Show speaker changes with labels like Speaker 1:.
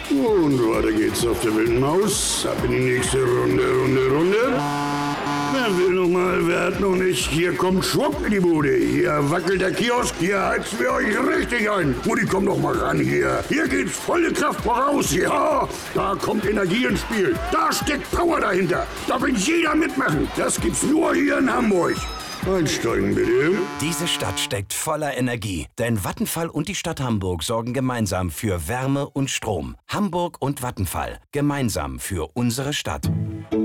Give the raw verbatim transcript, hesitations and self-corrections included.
Speaker 1: Und weiter geht's auf der wilden Maus. Ab in die nächste Runde, Runde, Runde. Wer will noch mal, wer hat noch nicht? Hier kommt Schwupp in die Bude. Hier wackelt der Kiosk. Hier heizen wir euch richtig ein. Mutti, komm doch mal ran hier. Hier geht's volle Kraft voraus. Ja, da kommt Energie ins Spiel. Da steckt Power dahinter. Da will jeder mitmachen. Das gibt's nur hier in Hamburg. Einsteigen bitte.
Speaker 2: Diese Stadt steckt voller Energie, denn Vattenfall und die Stadt Hamburg sorgen gemeinsam für Wärme und Strom. Hamburg und Vattenfall, gemeinsam für unsere Stadt.